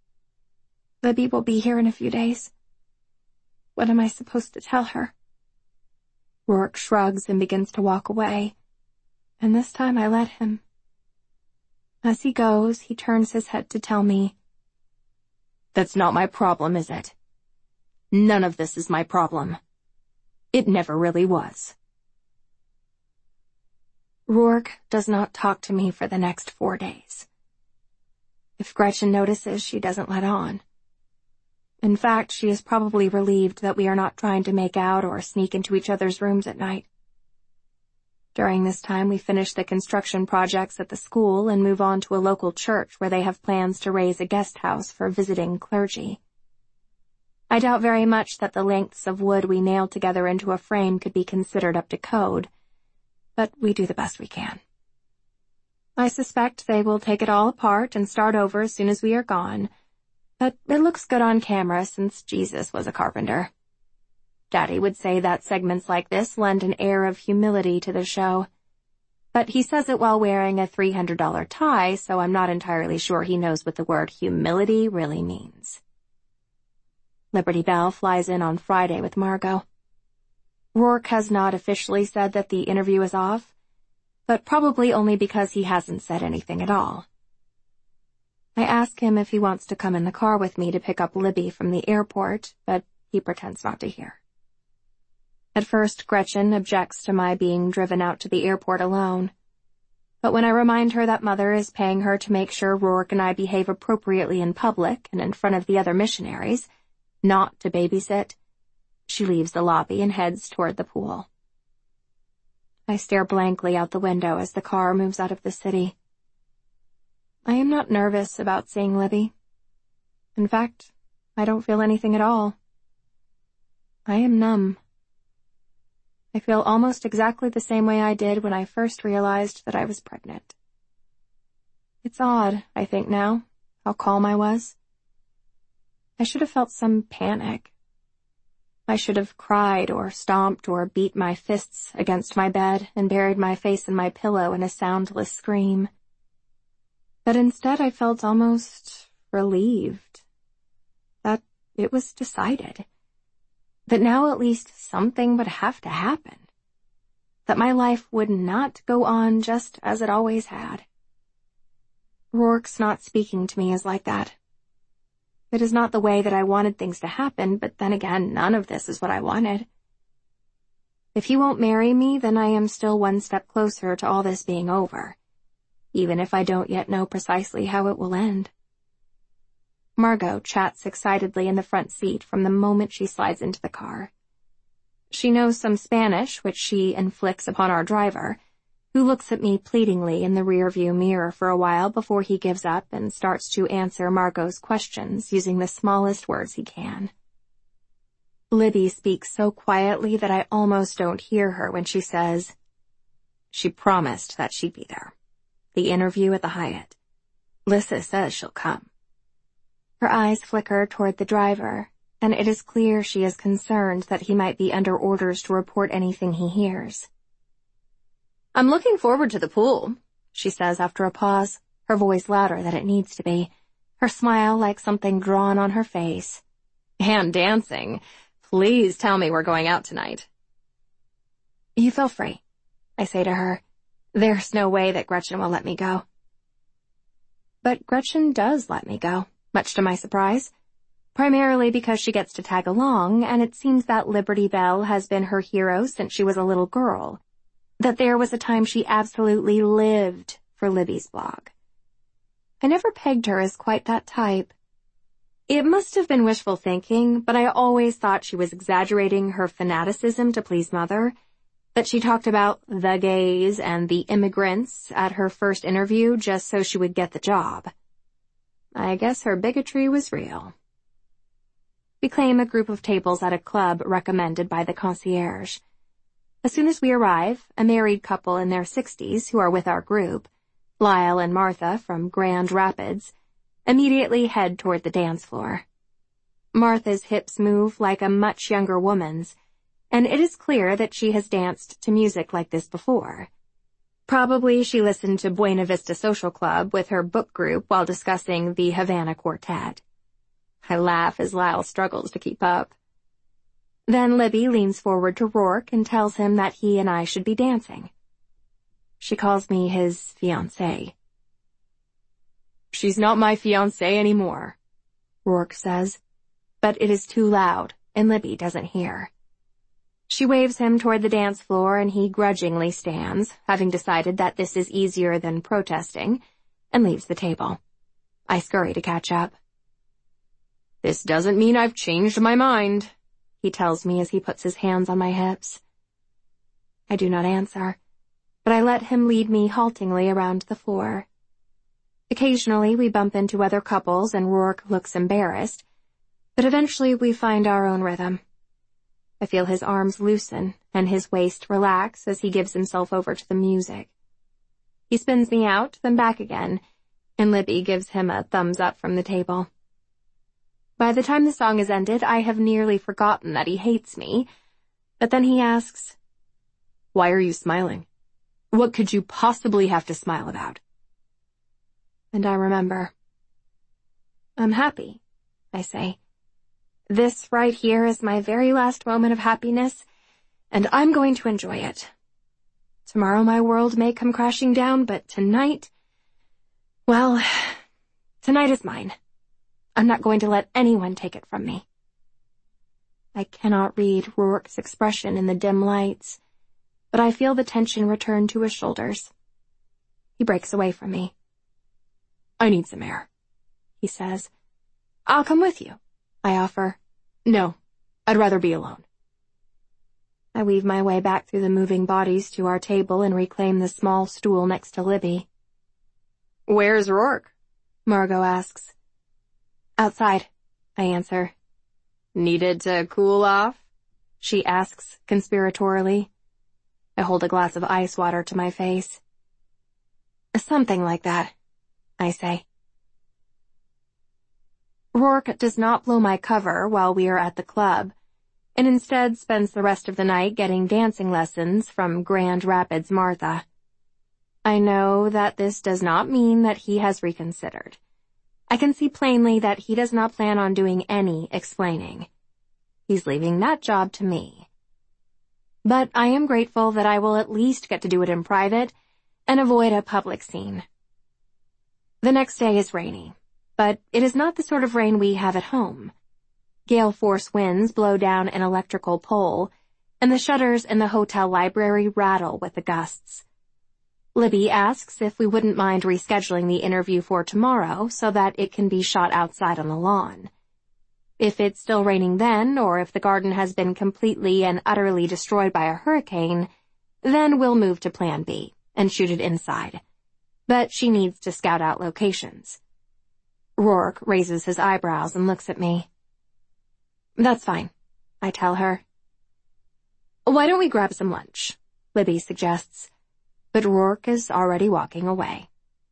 Libby will be here in a few days. What am I supposed to tell her? Rourke shrugs and begins to walk away, and this time I let him. As he goes, he turns his head to tell me, that's not my problem, is it? None of this is my problem. It never really was. Rourke does not talk to me for the next four days. If Gretchen notices, she doesn't let on. In fact, she is probably relieved that we are not trying to make out or sneak into each other's rooms at night. During this time, we finish the construction projects at the school and move on to a local church where they have plans to raise a guest house for visiting clergy. I doubt very much that the lengths of wood we nailed together into a frame could be considered up to code, but we do the best we can. I suspect they will take it all apart and start over as soon as we are gone, but it looks good on camera since Jesus was a carpenter. Daddy would say that segments like this lend an air of humility to the show, but he says it while wearing a three hundred dollar tie, so I'm not entirely sure he knows what the word humility really means. Liberty Bell flies in on Friday with Margot. Rourke has not officially said that the interview is off, but probably only because he hasn't said anything at all. I ask him if he wants to come in the car with me to pick up Libby from the airport, but he pretends not to hear. At first, Gretchen objects to my being driven out to the airport alone, but when I remind her that Mother is paying her to make sure Rourke and I behave appropriately in public and in front of the other missionaries, not to babysit, she leaves the lobby and heads toward the pool. I stare blankly out the window as the car moves out of the city. I am not nervous about seeing Libby. In fact, I don't feel anything at all. I am numb. I feel almost exactly the same way I did when I first realized that I was pregnant. It's odd, I think now, how calm I was. I should have felt some panic. I should have cried or stomped or beat my fists against my bed and buried my face in my pillow in a soundless scream. But instead I felt almost relieved. it was decided. That now at least something would have to happen. That my life would not go on just as it always had. Rourke's not speaking to me as like that. It is not the way that I wanted things to happen, but then again, none of this is what I wanted. If he won't marry me, then I am still one step closer to all this being over, even if I don't yet know precisely how it will end. Margot chats excitedly in the front seat from the moment she slides into the car. She knows some Spanish, which she inflicts upon our driver, who looks at me pleadingly in the rearview mirror for a while before he gives up and starts to answer Margot's questions using the smallest words he can. Libby speaks so quietly that I almost don't hear her when she says, "She promised that she'd be there. The interview at the Hyatt. Lissa says she'll come." Her eyes flicker toward the driver, and it is clear she is concerned that he might be under orders to report anything he hears. "I'm looking forward to the pool," she says after a pause, her voice louder than it needs to be, her smile like something drawn on her face. "And dancing. Please tell me we're going out tonight." "You feel free," I say to her. There's no way that Gretchen will let me go. But Gretchen does let me go, much to my surprise. Primarily because she gets to tag along, and it seems that Liberty Bell has been her hero since she was a little girl. That there was a time she absolutely lived for Libby's blog. I never pegged her as quite that type. It must have been wishful thinking, but I always thought she was exaggerating her fanaticism to please Mother, that she talked about the gays and the immigrants at her first interview just so she would get the job. I guess her bigotry was real. We claim a group of tables at a club recommended by the concierge. As soon as we arrive, a married couple in their sixties who are with our group, Lyle and Martha from Grand Rapids, immediately head toward the dance floor. Martha's hips move like a much younger woman's, and it is clear that she has danced to music like this before. Probably she listened to Buena Vista Social Club with her book group while discussing the Havana Quartet. I laugh as Lyle struggles to keep up. Then Libby leans forward to Rourke and tells him that he and I should be dancing. She calls me his fiancée. "She's not my fiancée anymore," Rourke says, but it is too loud, and Libby doesn't hear. She waves him toward the dance floor, and he grudgingly stands, having decided that this is easier than protesting, and leaves the table. I scurry to catch up. "This doesn't mean I've changed my mind," he tells me as he puts his hands on my hips. I do not answer, but I let him lead me haltingly around the floor. Occasionally we bump into other couples and Rourke looks embarrassed, but eventually we find our own rhythm. I feel his arms loosen and his waist relax as he gives himself over to the music. He spins me out, then back again, and Libby gives him a thumbs up from the table. By the time the song is ended, I have nearly forgotten that he hates me, but then he asks, "Why are you smiling? What could you possibly have to smile about?" And I remember. "I'm happy," I say. "This right here is my very last moment of happiness, and I'm going to enjoy it. Tomorrow my world may come crashing down, but tonight, well, tonight is mine. I'm not going to let anyone take it from me." I cannot read Rourke's expression in the dim lights, but I feel the tension return to his shoulders. He breaks away from me. "I need some air," he says. "I'll come with you," I offer. "No, I'd rather be alone." I weave my way back through the moving bodies to our table and reclaim the small stool next to Libby. "Where's Rourke?" Margot asks. "Outside," I answer. "Needed to cool off?" she asks conspiratorially. I hold a glass of ice water to my face. "Something like that," I say. Rourke does not blow my cover while we are at the club, and instead spends the rest of the night getting dancing lessons from Grand Rapids Martha. I know that this does not mean that he has reconsidered. I can see plainly that he does not plan on doing any explaining. He's leaving that job to me. But I am grateful that I will at least get to do it in private and avoid a public scene. The next day is rainy, but it is not the sort of rain we have at home. Gale force winds blow down an electrical pole, and the shutters in the hotel library rattle with the gusts. Libby asks if we wouldn't mind rescheduling the interview for tomorrow so that it can be shot outside on the lawn. If it's still raining then, or if the garden has been completely and utterly destroyed by a hurricane, then we'll move to Plan B and shoot it inside. But she needs to scout out locations. Rourke raises his eyebrows and looks at me. That's fine, I tell her. Why don't we grab some lunch? Libby suggests. But Rourke is already walking away.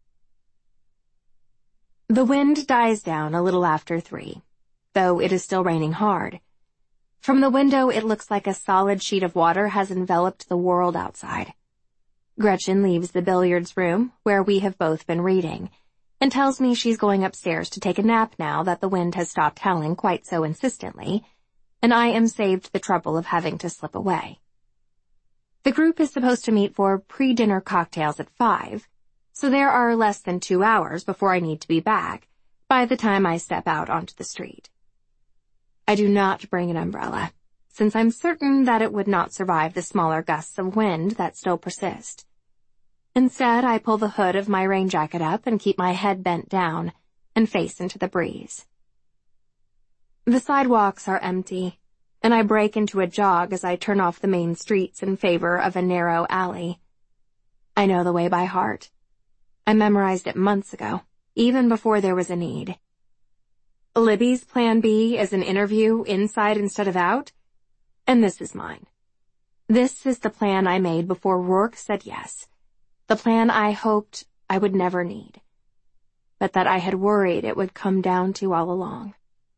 The wind dies down a little after three, though it is still raining hard. From the window, it looks like a solid sheet of water has enveloped the world outside. Gretchen leaves the billiards room, where we have both been reading, and tells me she's going upstairs to take a nap now that the wind has stopped howling quite so insistently, and I am saved the trouble of having to slip away. The group is supposed to meet for pre-dinner cocktails at five, so there are less than two hours before I need to be back by the time I step out onto the street. I do not bring an umbrella, since I'm certain that it would not survive the smaller gusts of wind that still persist. Instead, I pull the hood of my rain jacket up and keep my head bent down and face into the breeze. The sidewalks are empty, and I break into a jog as I turn off the main streets in favor of a narrow alley. I know the way by heart. I memorized it months ago, even before there was a need. Libby's plan B is an interview inside instead of out, and this is mine. This is the plan I made before Rourke said yes, the plan I hoped I would never need, but that I had worried it would come down to all along.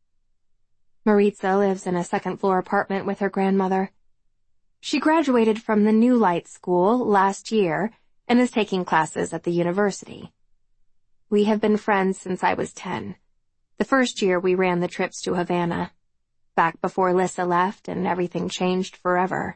Maritza lives in a second-floor apartment with her grandmother. She graduated from the New Light School last year and is taking classes at the university. We have been friends since I was ten. The first year we ran the trips to Havana, back before Lissa left and everything changed forever.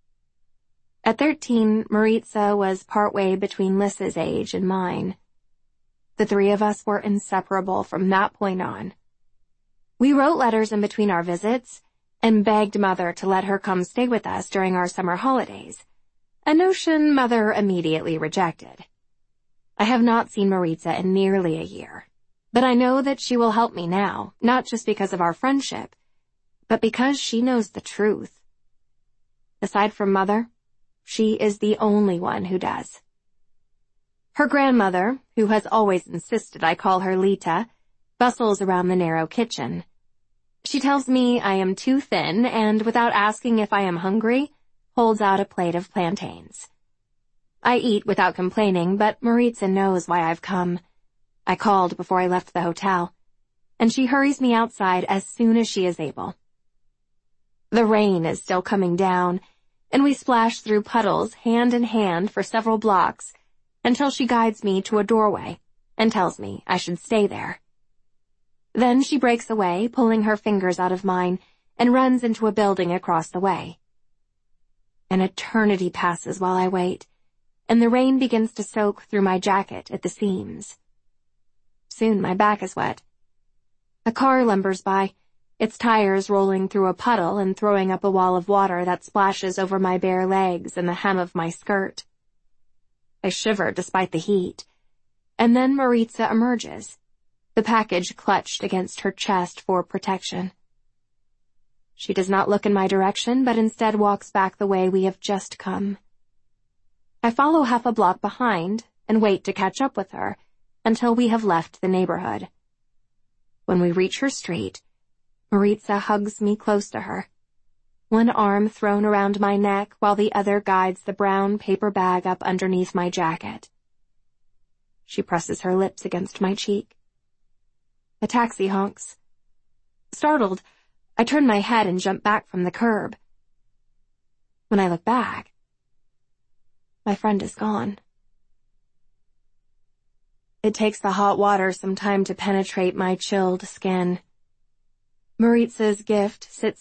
At thirteen, Maritza was partway between Lissa's age and mine. The three of us were inseparable from that point on. We wrote letters in between our visits and begged Mother to let her come stay with us during our summer holidays, a notion Mother immediately rejected. I have not seen Maritza in nearly a year, but I know that she will help me now, not just because of our friendship, but because she knows the truth. Aside from Mother, she is the only one who does. Her grandmother, who has always insisted I call her Lita, bustles around the narrow kitchen. She tells me I am too thin and, without asking if I am hungry, holds out a plate of plantains. I eat without complaining, but Maritza knows why I've come. I called before I left the hotel, and she hurries me outside as soon as she is able. The rain is still coming down, and we splash through puddles hand in hand for several blocks until she guides me to a doorway and tells me I should stay there. Then she breaks away, pulling her fingers out of mine, and runs into a building across the way. An eternity passes while I wait, and the rain begins to soak through my jacket at the seams. Soon my back is wet. A car lumbers by, its tires rolling through a puddle and throwing up a wall of water that splashes over my bare legs and the hem of my skirt. I shiver despite the heat, and then Maritza emerges, the package clutched against her chest for protection. She does not look in my direction, but instead walks back the way we have just come. I follow half a block behind and wait to catch up with her until we have left the neighborhood. When we reach her street, Maritza hugs me close to her, one arm thrown around my neck while the other guides the brown paper bag up underneath my jacket. She presses her lips against my cheek. A taxi honks. Startled, I turn my head and jump back from the curb. When I look back, my friend is gone. It takes the hot water some time to penetrate my chilled skin. Maritz's gift sits